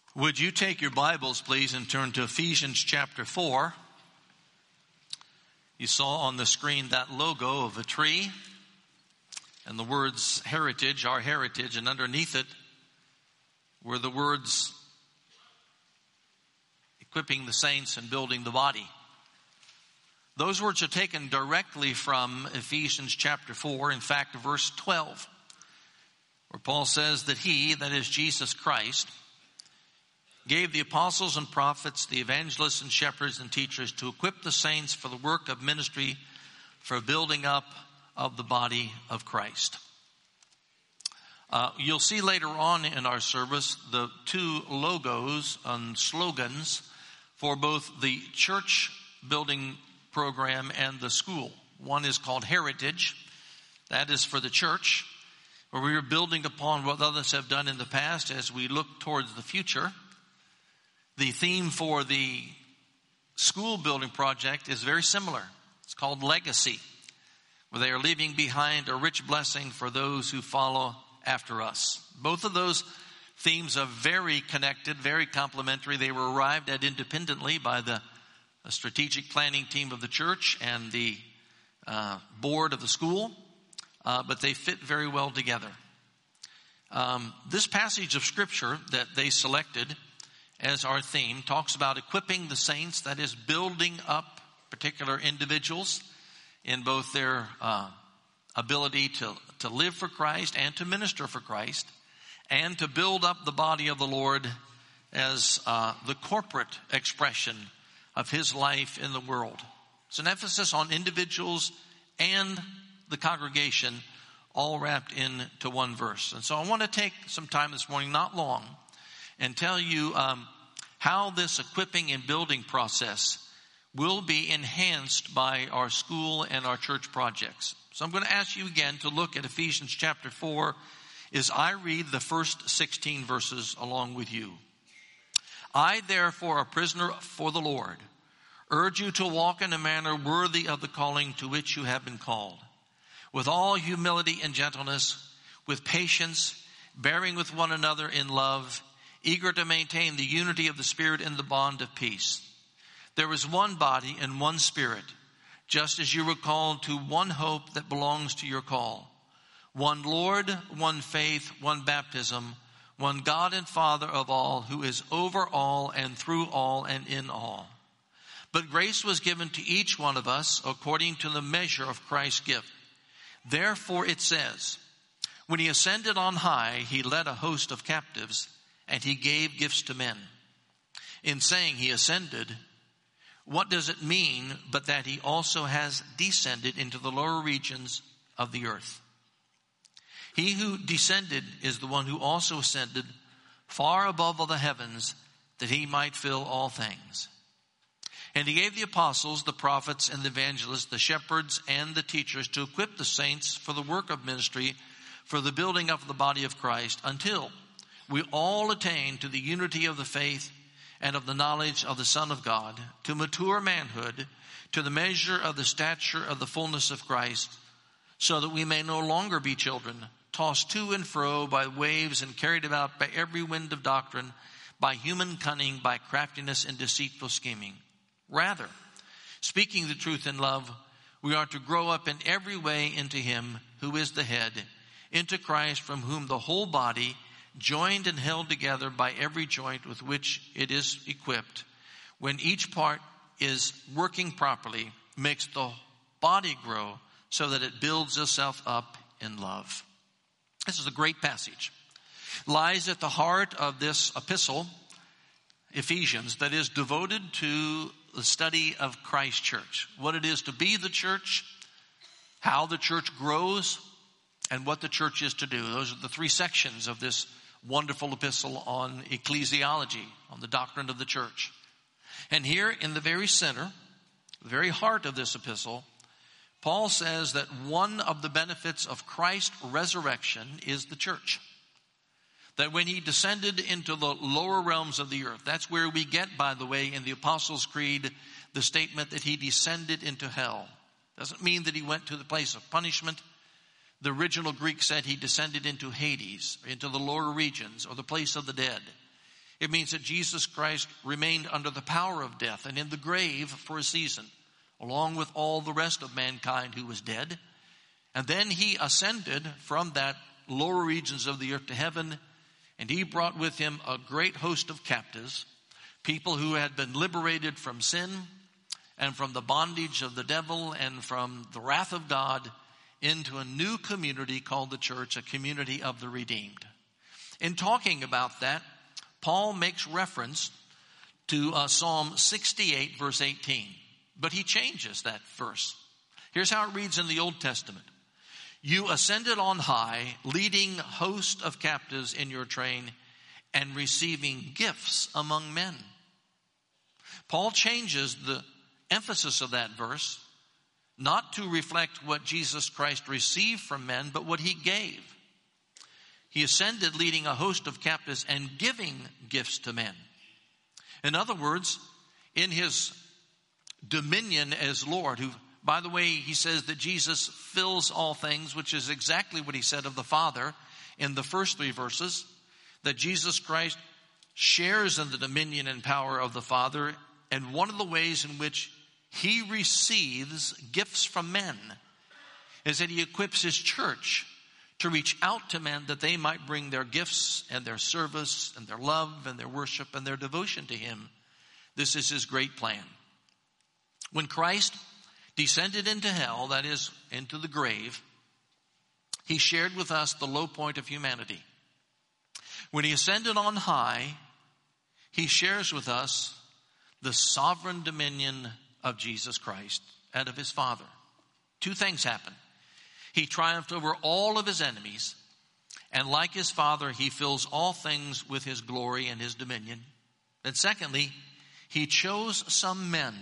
Would you take your Bibles, please, and turn to Ephesians chapter 4. You saw on the screen that logo of a tree and the words heritage, our heritage, and underneath it were the words equipping the saints and building the body. Those words are taken directly from Ephesians chapter 4, in fact, verse 12, where Paul says that he, that is Jesus Christ, gave the apostles and prophets, the evangelists and shepherds and teachers to equip the saints for the work of ministry, for building up of the body of Christ. You'll see later on in our service the two logos and slogans for both the church building program and the school. One is called Heritage. That is for the church, where we are building upon what others have done in the past as we look towards the future. The theme for the school building project is very similar. It's called Legacy, where they are leaving behind a rich blessing for those who follow after us. Both of those themes are very connected, very complementary. They were arrived at independently by the strategic planning team of the church and the board of the school, but they fit very well together. This passage of Scripture that they selected as our theme talks about equipping the saints, that is, building up particular individuals in both their ability to live for Christ and to minister for Christ, and to build up the body of the Lord as the corporate expression of His life in the world. It's an emphasis on individuals and the congregation, all wrapped into one verse. And so I want to take some time this morning, not long, and tell you how this equipping and building process will be enhanced by our school and our church projects. So I'm going to ask you again to look at Ephesians chapter 4 as I read the first 16 verses along with you. I, therefore, a prisoner for the Lord, urge you to walk in a manner worthy of the calling to which you have been called, with all humility and gentleness, with patience, bearing with one another in love, eager to maintain the unity of the Spirit in the bond of peace. There is one body and one Spirit, just as you were called to one hope that belongs to your call. One Lord, one faith, one baptism, one God and Father of all, who is over all and through all and in all. But grace was given to each one of us according to the measure of Christ's gift. Therefore it says, when He ascended on high, He led a host of captives, and He gave gifts to men. In saying He ascended, what does it mean but that He also has descended into the lower regions of the earth? He who descended is the one who also ascended far above all the heavens, that He might fill all things. And He gave the apostles, the prophets, and the evangelists, the shepherds, and the teachers to equip the saints for the work of ministry, for the building up of the body of Christ, until we all attain to the unity of the faith and of the knowledge of the Son of God, to mature manhood, to the measure of the stature of the fullness of Christ, so that we may no longer be children, tossed to and fro by waves and carried about by every wind of doctrine, by human cunning, by craftiness and deceitful scheming. Rather, speaking the truth in love, we are to grow up in every way into Him who is the head, into Christ, from whom the whole body, joined and held together by every joint with which it is equipped, when each part is working properly, makes the body grow so that it builds itself up in love. This is a great passage. Lies at the heart of this epistle, Ephesians, that is devoted to the study of Christ's church. What it is to be the church, how the church grows, and what the church is to do. Those are the three sections of this wonderful epistle on ecclesiology, on the doctrine of the church. And here in the very center, the very heart of this epistle, Paul says that one of the benefits of Christ's resurrection is the church. That when He descended into the lower realms of the earth, that's where we get, by the way, in the Apostles' Creed, the statement that He descended into hell. Doesn't mean that He went to the place of punishment. The original Greek said He descended into Hades, into the lower regions, or the place of the dead. It means that Jesus Christ remained under the power of death and in the grave for a season, along with all the rest of mankind who was dead. And then he ascended from that lower regions of the earth to heaven, and he brought with him a great host of captives, people who had been liberated from sin and from the bondage of the devil and from the wrath of God, into a new community called the church, a community of the redeemed. In talking about that, Paul makes reference to Psalm 68, verse 18. But he changes that verse. Here's how it reads in the Old Testament. You ascended on high, leading host of captives in your train and receiving gifts among men. Paul changes the emphasis of that verse, not to reflect what Jesus Christ received from men, but what he gave. He ascended leading a host of captives and giving gifts to men. In other words, in his dominion as Lord, who, by the way, he says that Jesus fills all things, which is exactly what he said of the Father in the first 3 verses, that Jesus Christ shares in the dominion and power of the Father. And one of the ways in which he receives gifts from men is that he equips his church to reach out to men that they might bring their gifts and their service and their love and their worship and their devotion to him. This is his great plan. When Christ descended into hell, that is, into the grave, he shared with us the low point of humanity. When he ascended on high, he shares with us the sovereign dominion of Jesus Christ and of his Father. 2 things happen. He triumphed over all of his enemies, and like his Father, he fills all things with his glory and his dominion. And secondly, he chose some men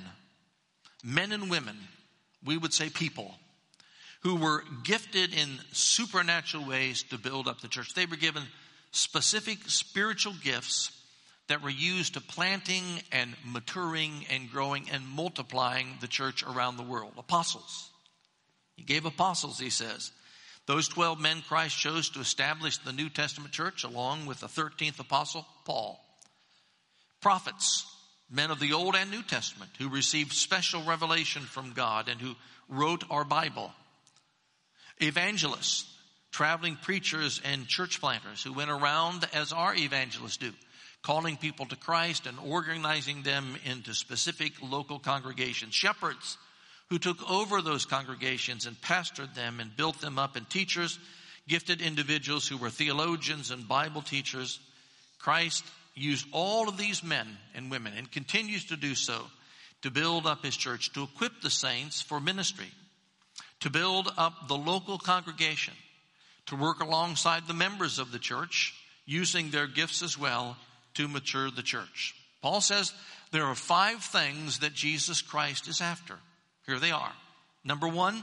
and women, we would say people, who were gifted in supernatural ways to build up the church. They were given specific spiritual gifts that were used to planting and maturing and growing and multiplying the church around the world. Apostles. He gave apostles, he says. Those 12 men Christ chose to establish the New Testament church, along with the 13th apostle, Paul. Prophets, men of the Old and New Testament, who received special revelation from God and who wrote our Bible. Evangelists, traveling preachers and church planters who went around as our evangelists do, calling people to Christ and organizing them into specific local congregations. Shepherds, who took over those congregations and pastored them and built them up. And teachers, gifted individuals who were theologians and Bible teachers. Christ used all of these men and women, and continues to do so, to build up his church, to equip the saints for ministry, to build up the local congregation, to work alongside the members of the church, using their gifts as well to mature the church. Paul says there are 5 things that Jesus Christ is after. Here they are. Number 1,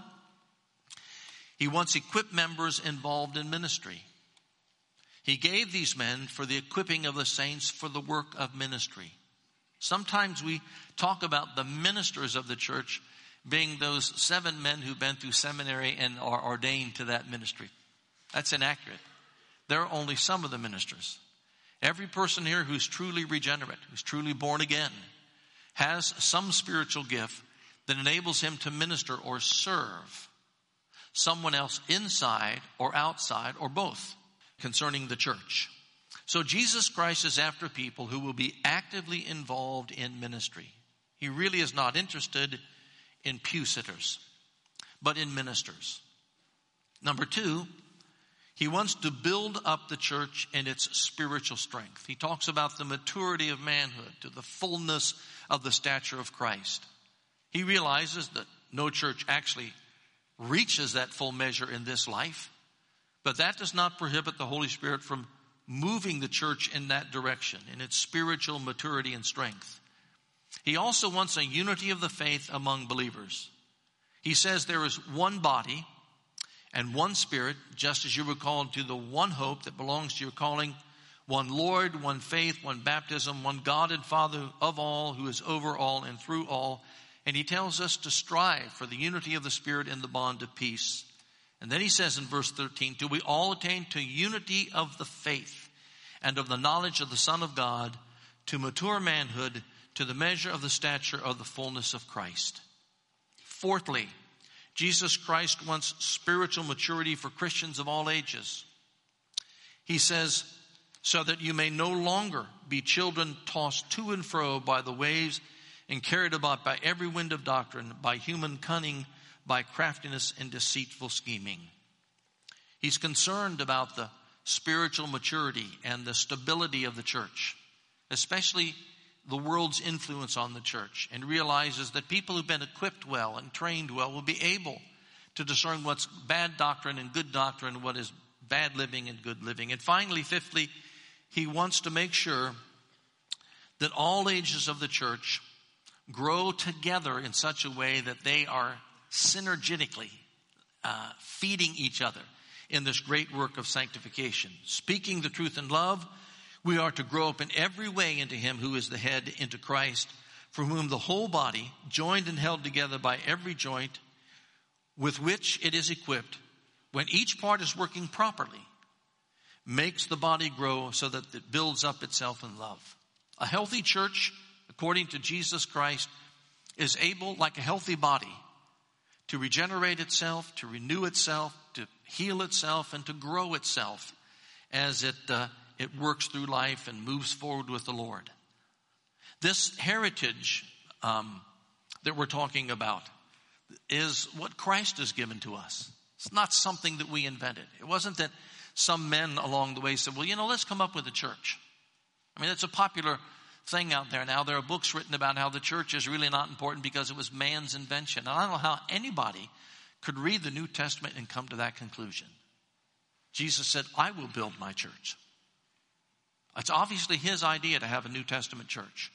he wants equipped members involved in ministry. He gave these men for the equipping of the saints for the work of ministry. Sometimes we talk about the ministers of the church being those 7 men who've been through seminary and are ordained to that ministry. That's inaccurate. There are only some of the ministers. Every person here who's truly regenerate, who's truly born again, has some spiritual gift that enables him to minister or serve someone else inside or outside or both concerning the church. So Jesus Christ is after people who will be actively involved in ministry. He really is not interested in pew sitters, but in ministers. Number 2, he wants to build up the church in its spiritual strength. He talks about the maturity of manhood to the fullness of the stature of Christ. He realizes that no church actually reaches that full measure in this life, but that does not prohibit the Holy Spirit from moving the church in that direction, in its spiritual maturity and strength. He also wants a unity of the faith among believers. He says there is one body and one Spirit, just as you were called to the one hope that belongs to your calling, one Lord, one faith, one baptism, one God and Father of all, who is over all and through all. And he tells us to strive for the unity of the Spirit in the bond of peace. And then he says in verse 13, till we all attain to unity of the faith and of the knowledge of the Son of God, to mature manhood, to the measure of the stature of the fullness of Christ. Fourthly, Jesus Christ wants spiritual maturity for Christians of all ages. He says, so that you may no longer be children tossed to and fro by the waves and carried about by every wind of doctrine, by human cunning, by craftiness and deceitful scheming. He's concerned about the spiritual maturity and the stability of the church, especially the world's influence on the church, and realizes that people who've been equipped well and trained well will be able to discern what's bad doctrine and good doctrine, what is bad living and good living. And finally, fifthly, he wants to make sure that all ages of the church grow together in such a way that they are synergetically feeding each other in this great work of sanctification. Speaking the truth in love, we are to grow up in every way into him who is the head, into Christ, from whom the whole body, joined and held together by every joint with which it is equipped, when each part is working properly, makes the body grow so that it builds up itself in love. A healthy church, according to Jesus Christ, is able, like a healthy body, to regenerate itself, to renew itself, to heal itself, and to grow itself as it works through life and moves forward with the Lord. This heritage that we're talking about is what Christ has given to us. It's not something that we invented. It wasn't that some men along the way said, well, let's come up with a church. I mean, it's a popular thing out there now. There are books written about how the church is really not important because it was man's invention. And I don't know how anybody could read the New Testament and come to that conclusion. Jesus said, I will build my church. It's obviously his idea to have a New Testament church,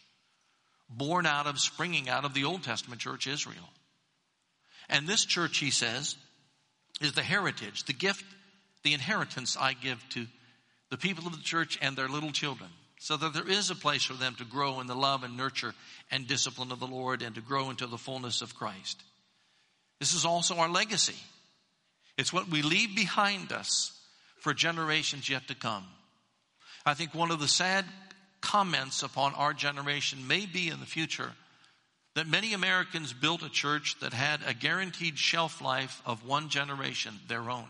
springing out of the Old Testament church, Israel. And this church, he says, is the heritage, the gift, the inheritance I give to the people of the church and their little children, so that there is a place for them to grow in the love and nurture and discipline of the Lord and to grow into the fullness of Christ. This is also our legacy. It's what we leave behind us for generations yet to come. I think one of the sad comments upon our generation may be in the future that many Americans built a church that had a guaranteed shelf life of one generation, their own.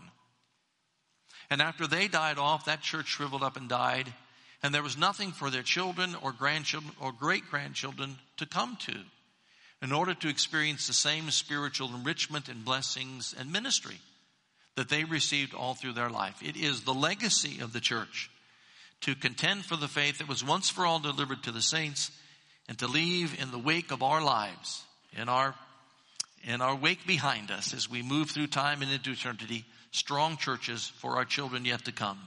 And after they died off, that church shriveled up and died, and there was nothing for their children or grandchildren or great-grandchildren to come to in order to experience the same spiritual enrichment and blessings and ministry that they received all through their life. It is the legacy of the church to contend for the faith that was once for all delivered to the saints, and to leave in the wake of our lives, in our wake behind us as we move through time and into eternity, strong churches for our children yet to come.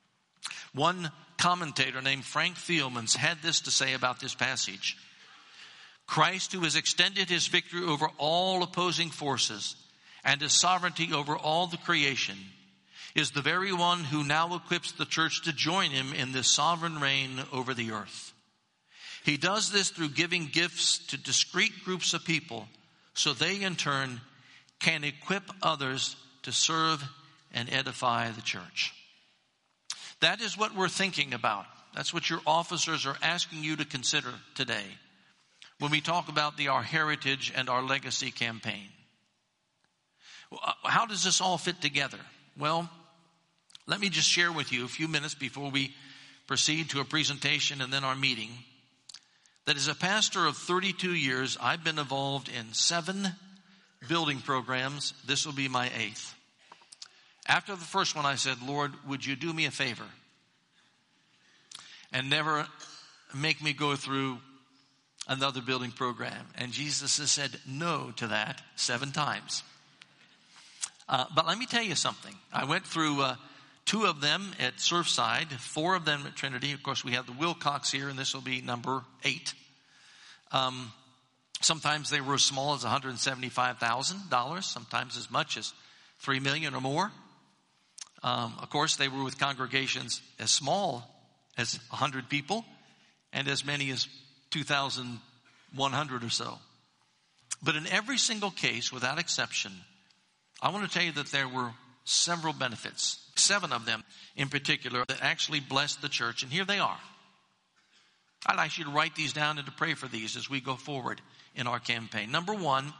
One commentator named Frank Thielmans had this to say about this passage. Christ, who has extended his victory over all opposing forces and his sovereignty over all the creation, is the very one who now equips the church to join him in this sovereign reign over the earth. He does this through giving gifts to discrete groups of people so they in turn can equip others to serve and edify the church. That is what we're thinking about. That's what your officers are asking you to consider today when we talk about Our Heritage and Our Legacy campaign. How does this all fit together? Well, let me just share with you a few minutes before we proceed to a presentation and then our meeting, that as a pastor of 32 years, I've been involved in 7 building programs. This will be my 8th. After the first one, I said, Lord, would you do me a favor and never make me go through another building program? And Jesus has said no to that 7 times. But let me tell you something. I went through 2 of them at Surfside, 4 of them at Trinity. Of course, we have the Wilcox here, and this will be number 8. Sometimes they were as small as $175,000, sometimes as much as $3 million or more. Of course, they were with congregations as small as 100 people and as many as 2,100 or so. But in every single case, without exception, I want to tell you that there were several benefits, 7 of them in particular, that actually blessed the church. And here they are. I'd like you to write these down and to pray for these as we go forward in our campaign. Number 1,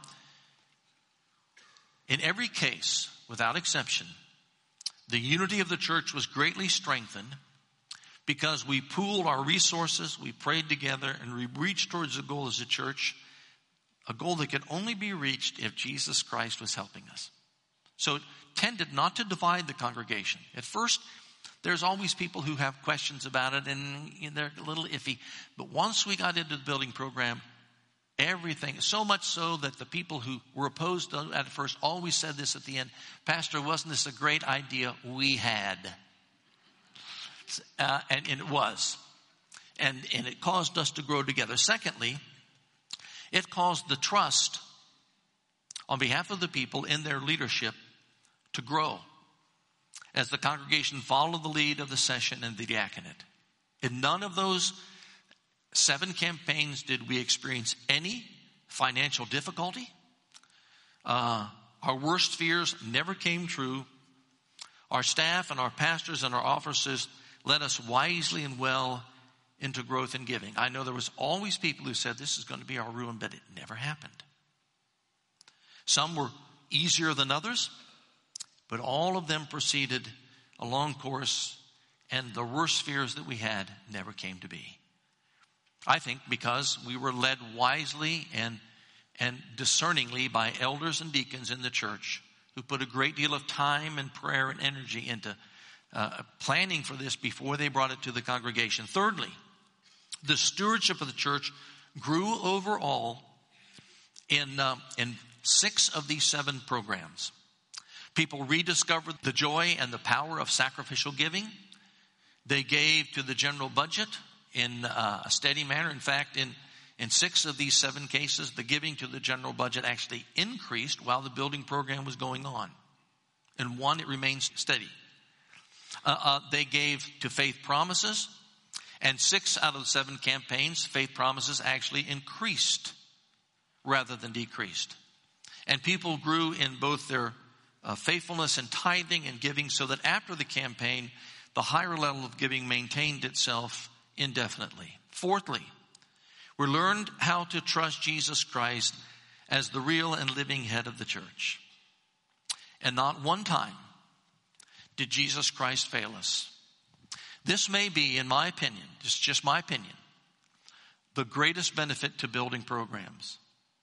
in every case, without exception, the unity of the church was greatly strengthened because we pooled our resources, we prayed together, and we reached towards the goal as a church, a goal that could only be reached if Jesus Christ was helping us. So it tended not to divide the congregation. At first, there's always people who have questions about it, and they're a little iffy. But once we got into the building program, everything, so much so that the people who were opposed to it at first always said this at the end, Pastor, wasn't this a great idea we had? And it was. And it caused us to grow together. Secondly, it caused the trust on behalf of the people in their leadership to grow as the congregation followed the lead of the session and the diaconate. In none of those 7 campaigns did we experience any financial difficulty. Our worst fears never came true. Our staff and our pastors and our officers led us wisely and well into growth and giving. I know there was always people who said this is going to be our ruin, but it never happened. Some were easier than others, but all of them proceeded a long course, and the worst fears that we had never came to be. I think because we were led wisely and discerningly by elders and deacons in the church who put a great deal of time and prayer and energy into planning for this before they brought it to the congregation. Thirdly, the stewardship of the church grew overall in 6 of these 7 programs. People rediscovered the joy and the power of sacrificial giving. They gave to the general budget in a steady manner. In fact, in 6 of these 7 cases, the giving to the general budget actually increased while the building program was going on. In 1, it remains steady. They gave to Faith Promises, and 6 out of the 7 campaigns, Faith Promises actually increased rather than decreased. And people grew in both their faithfulness and tithing and giving, so that after the campaign, the higher level of giving maintained itself indefinitely. Fourthly, we learned how to trust Jesus Christ as the real and living head of the church. And not one time did Jesus Christ fail us. This may be, in my opinion, just my opinion, the greatest benefit to building programs.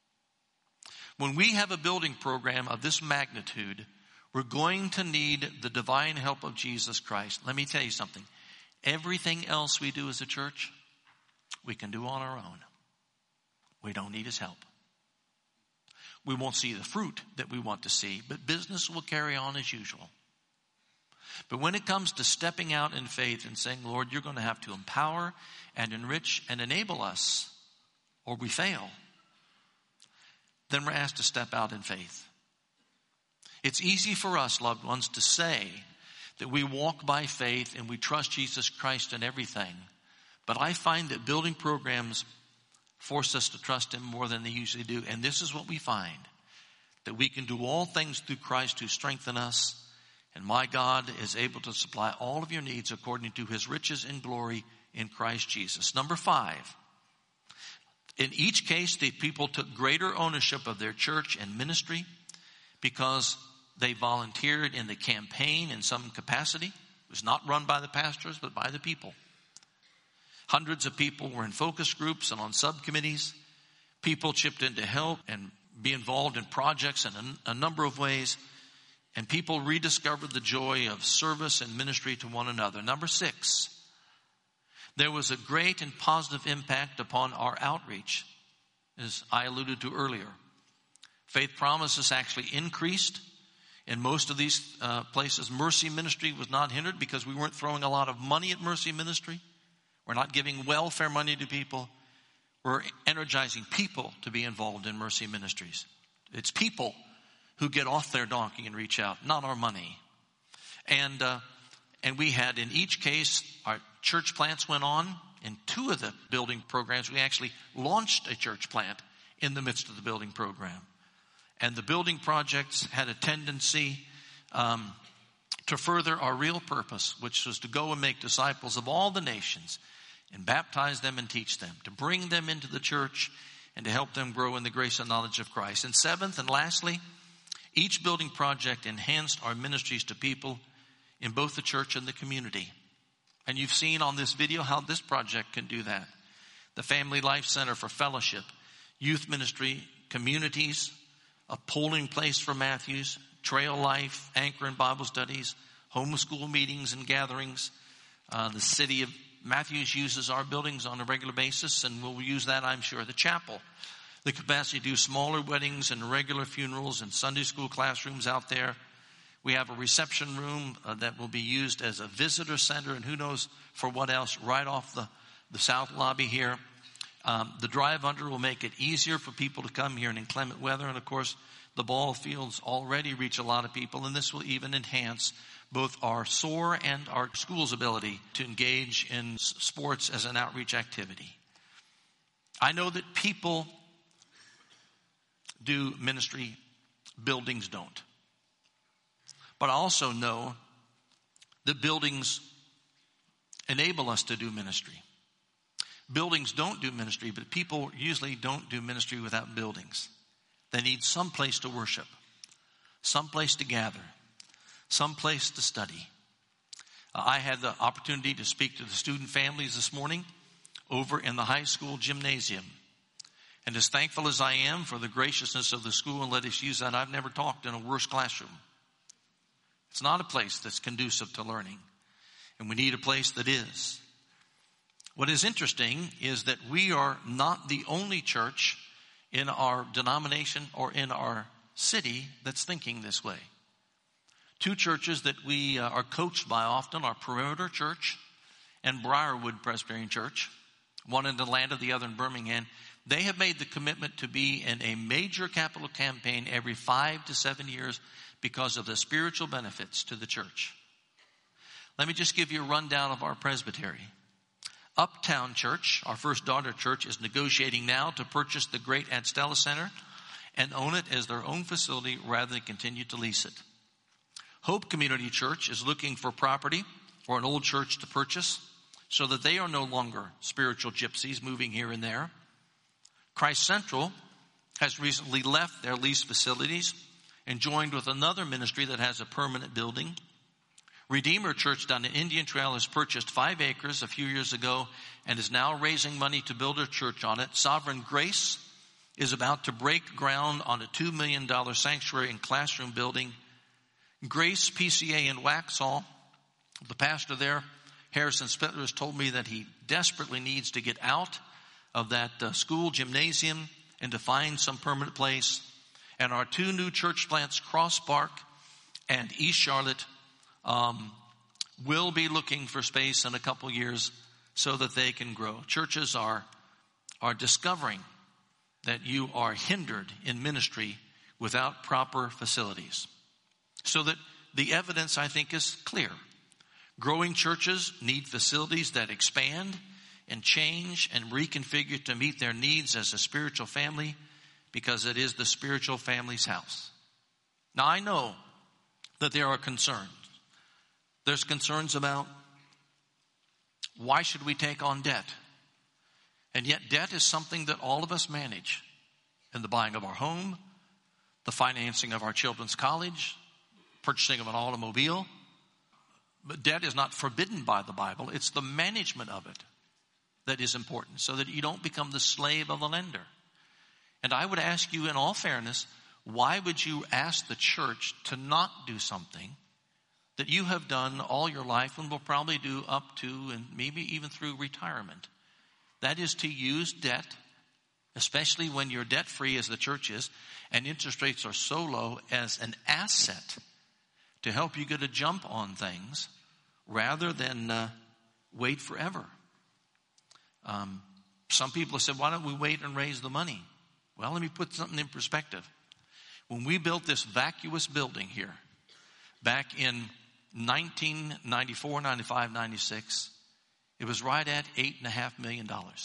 When we have a building program of this magnitude, we're going to need the divine help of Jesus Christ. Let me tell you something. Everything else we do as a church, we can do on our own. We don't need his help. We won't see the fruit that we want to see, but business will carry on as usual. But when it comes to stepping out in faith and saying, Lord, you're going to have to empower and enrich and enable us, or we fail, then we're asked to step out in faith. It's easy for us, loved ones, to say that we walk by faith and we trust Jesus Christ in everything. But I find that building programs force us to trust him more than they usually do. And this is what we find, that we can do all things through Christ who strengthen us. And my God is able to supply all of your needs according to his riches in glory in Christ Jesus. Number 5. In each case, the people took greater ownership of their church and ministry because they volunteered in the campaign in some capacity. It was not run by the pastors, but by the people. Hundreds of people were in focus groups and on subcommittees. People chipped in to help and be involved in projects in a number of ways. And people rediscovered the joy of service and ministry to one another. Number 6. There was a great and positive impact upon our outreach, as I alluded to earlier. Faith Promises actually increased in most of these places. Mercy Ministry was not hindered because we weren't throwing a lot of money at Mercy Ministry. We're not giving welfare money to people. We're energizing people to be involved in Mercy Ministries. It's people who get off their donkey and reach out, not our money. And we had, in each case, our church plants went on. In 2 of the building programs, we actually launched a church plant in the midst of the building program. And the building projects had a tendency to further our real purpose, which was to go and make disciples of all the nations and baptize them and teach them, to bring them into the church and to help them grow in the grace and knowledge of Christ. And seventh and lastly, each building project enhanced our ministries to people in both the church and the community. And you've seen on this video how this project can do that. The Family Life Center for fellowship, youth ministry, communities, a polling place for Matthews, Trail Life, Anchor and Bible studies, homeschool meetings and gatherings. The city of Matthews uses our buildings on a regular basis, and we'll use that, I'm sure. The chapel, the capacity to do smaller weddings and regular funerals and Sunday school classrooms out there. We have a reception room that will be used as a visitor center, and who knows for what else, right off the south lobby here. The drive under will make it easier for people to come here in inclement weather. And of course, the ball fields already reach a lot of people, and this will even enhance both our SOAR and our school's ability to engage in sports as an outreach activity. I know that people do ministry, buildings don't. But I also know that buildings enable us to do ministry. Buildings don't do ministry, but people usually don't do ministry without buildings. They need some place to worship, some place to gather, some place to study. I had the opportunity to speak to the student families this morning over in the high school gymnasium. And as thankful as I am for the graciousness of the school and let us use that, I've never talked in a worse classroom. It's not a place that's conducive to learning, and we need a place that is. What is interesting is that we are not the only church in our denomination or in our city that's thinking this way. Two churches that we are coached by often are Perimeter Church and Briarwood Presbyterian Church, one in Atlanta, the other in Birmingham. They have made the commitment to be in a major capital campaign every 5 to 7 years because of the spiritual benefits to the church. Let me just give you a rundown of our presbytery. Uptown Church, our first daughter church, is negotiating now to purchase the great Adstella Center and own it as their own facility rather than continue to lease it. Hope Community Church is looking for property for an old church to purchase so that they are no longer spiritual gypsies moving here and there. Christ Central has recently left their leased facilities and joined with another ministry that has a permanent building. Redeemer Church down in Indian Trail has purchased 5 acres a few years ago and is now raising money to build a church on it. Sovereign Grace is about to break ground on a $2 million sanctuary and classroom building. Grace PCA in Waxhaw, the pastor there, Harrison Spittler, has told me that he desperately needs to get out of that school gymnasium and to find some permanent place. And our 2 new church plants, Cross Park and East Charlotte, will be looking for space in a couple years so that they can grow. Churches are discovering that you are hindered in ministry without proper facilities. So that the evidence, I think, is clear. Growing churches need facilities that expand and change and reconfigure to meet their needs as a spiritual family, because it is the spiritual family's house. Now, I know that there are concerns. There's concerns about why should we take on debt? And yet debt is something that all of us manage in the buying of our home, the financing of our children's college, purchasing of an automobile. But debt is not forbidden by the Bible. It's the management of it that is important so that you don't become the slave of the lender. And I would ask you in all fairness, why would you ask the church to not do something that you have done all your life and will probably do up to and maybe even through retirement? That is to use debt, especially when you're debt-free as the church is, and interest rates are so low, as an asset to help you get a jump on things rather than wait forever. Some people have said, why don't we wait and raise the money? Well, let me put something in perspective. When we built this vacuous building here back in 1994, 95, 96, it was right at $8.5 million.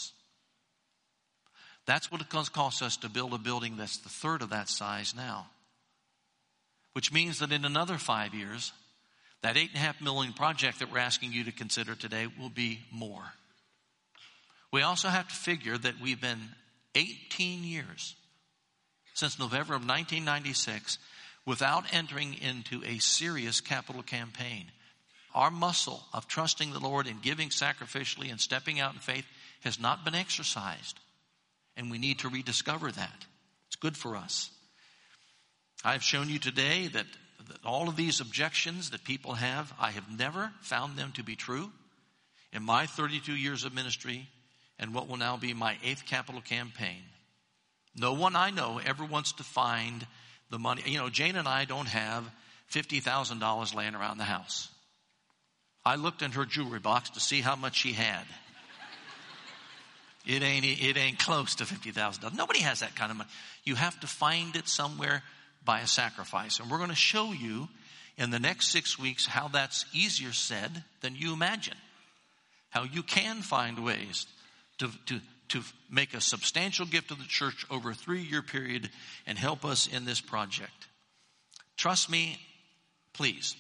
That's what it costs us to build a building that's the third of that size now. Which means that in another 5 years, That $8.5 million project that we're asking you to consider today will be more. We also have to figure that we've been 18 years since November of 1996 without entering into a serious capital campaign. Our muscle of trusting the Lord and giving sacrificially and stepping out in faith has not been exercised. And we need to rediscover that. It's good for us. I've shown you today that all of these objections that people have, I have never found them to be true in my 32 years of ministry and what will now be my 8th capital campaign. No one I know ever wants to find the money. You know, Jane and I don't have $50,000 laying around the house. I looked in her jewelry box to see how much she had. It ain't close to $50,000. Nobody has that kind of money. You have to find it somewhere by a sacrifice. And we're going to show you in the next 6 weeks how that's easier said than you imagine. How you can find ways to make a substantial gift to the church over a 3-year period and help us in this project. Trust me, please.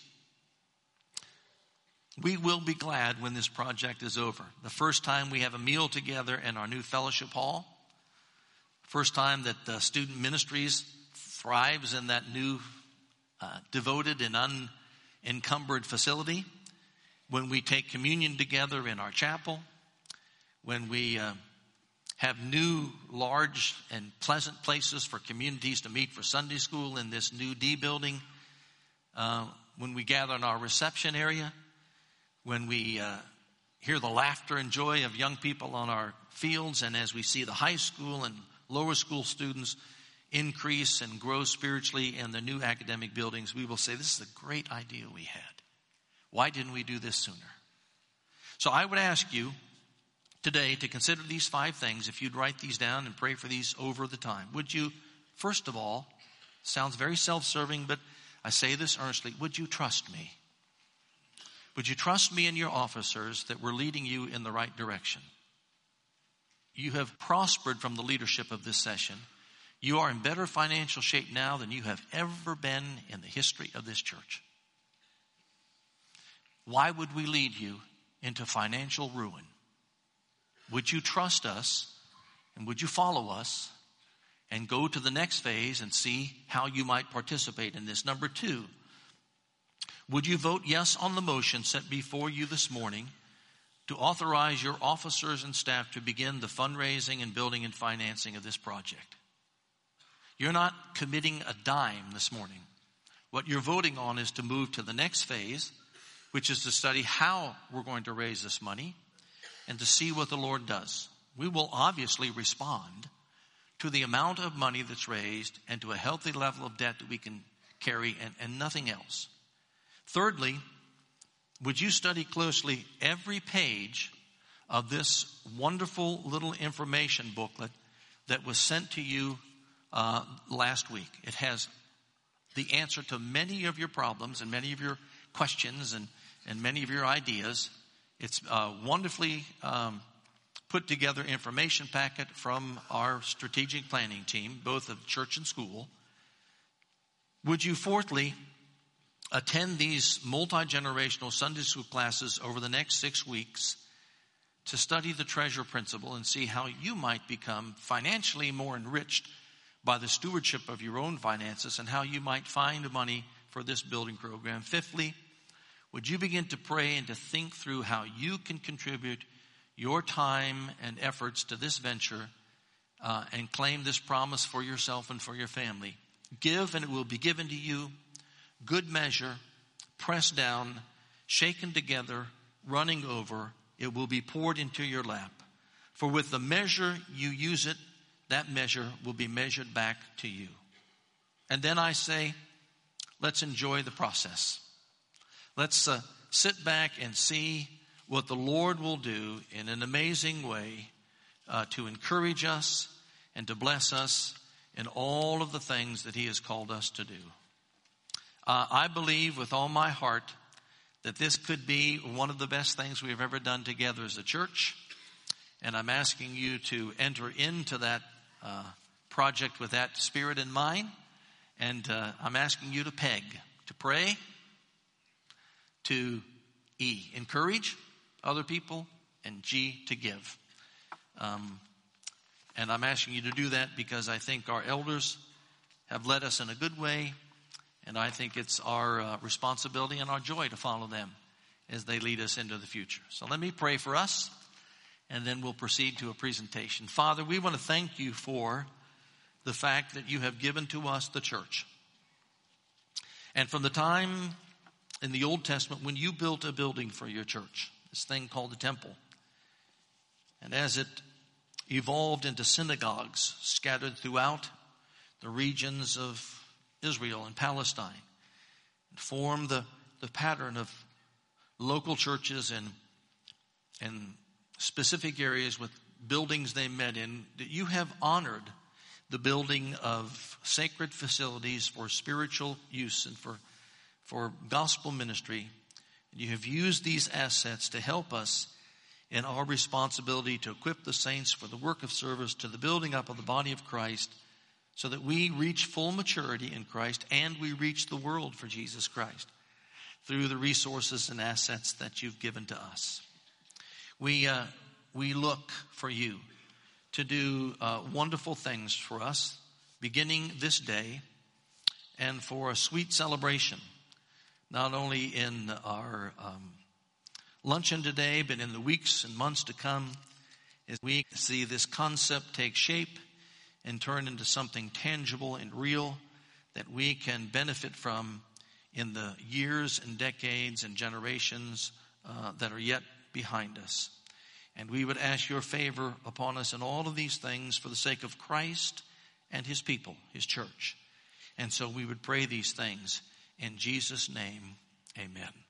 We will be glad when this project is over. The first time we have a meal together in our new fellowship hall. First time that the student ministries thrives in that new devoted and unencumbered facility. When we take communion together in our chapel. When we have new, large, and pleasant places for communities to meet for Sunday school in this new D building. When we gather in our reception area. When we hear the laughter and joy of young people on our fields, and as we see the high school and lower school students increase and grow spiritually in the new academic buildings, we will say, this is a great idea we had. Why didn't we do this sooner? So I would ask you today to consider these 5 things. If you'd write these down and pray for these over the time. Would you, first of all, sounds very self-serving, but I say this earnestly, would you trust me? Would you trust me and your officers that we're leading you in the right direction? You have prospered from the leadership of this session. You are in better financial shape now than you have ever been in the history of this church. Why would we lead you into financial ruin? Would you trust us and would you follow us and go to the next phase and see how you might participate in this? Number 2, would you vote yes on the motion set before you this morning to authorize your officers and staff to begin the fundraising and building and financing of this project? You're not committing a dime this morning. What you're voting on is to move to the next phase, which is to study how we're going to raise this money and to see what the Lord does. We will obviously respond to the amount of money that's raised and to a healthy level of debt that we can carry and nothing else. Thirdly, would you study closely every page of this wonderful little information booklet that was sent to you last week? It has the answer to many of your problems and many of your questions and many of your ideas. It's a wonderfully put together information packet from our strategic planning team, both of church and school. Would you, fourthly, attend these multi-generational Sunday school classes over the next 6 weeks to study the treasure principle and see how you might become financially more enriched by the stewardship of your own finances and how you might find money for this building program. Fifthly, would you begin to pray and to think through how you can contribute your time and efforts to this venture and claim this promise for yourself and for your family? Give and it will be given to you. Good measure, pressed down, shaken together, running over, it will be poured into your lap. For with the measure you use it, that measure will be measured back to you. And then I say, let's enjoy the process. Let's sit back and see what the Lord will do in an amazing way to encourage us and to bless us in all of the things that He has called us to do. I believe with all my heart that this could be one of the best things we've ever done together as a church. And I'm asking you to enter into that project with that spirit in mind. And I'm asking you to pray, to E, encourage other people, and G, to give. And I'm asking you to do that because I think our elders have led us in a good way, and I think it's our responsibility and our joy to follow them as they lead us into the future. So let me pray for us, and then we'll proceed to a presentation. Father, we want to thank you for the fact that you have given to us the church. And from the time in the Old Testament when you built a building for your church, this thing called the temple, and as it evolved into synagogues scattered throughout the regions of Israel and Palestine, and formed the pattern of local churches and specific areas with buildings they met in, that you have honored the building of sacred facilities for spiritual use and for gospel ministry. And you have used these assets to help us in our responsibility to equip the saints for the work of service, to the building up of the body of Christ, so that we reach full maturity in Christ and we reach the world for Jesus Christ through the resources and assets that you've given to us. We look for you to do wonderful things for us, beginning this day, and for a sweet celebration, not only in our luncheon today, but in the weeks and months to come, as we see this concept take shape and turn into something tangible and real that we can benefit from in the years and decades and generations that are yet behind us. And we would ask your favor upon us in all of these things for the sake of Christ and his people, his church. And so we would pray these things in Jesus' name. Amen.